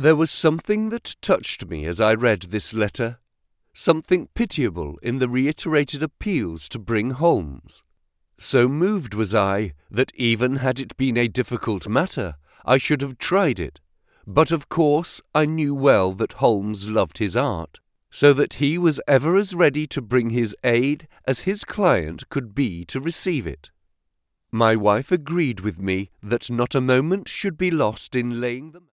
There was something that touched me as I read this letter, something pitiable in the reiterated appeals to bring Holmes. So moved was I that even had it been a difficult matter, I should have tried it. But of course I knew well that Holmes loved his art, so that he was ever as ready to bring his aid as his client could be to receive it. My wife agreed with me that not a moment should be lost in laying them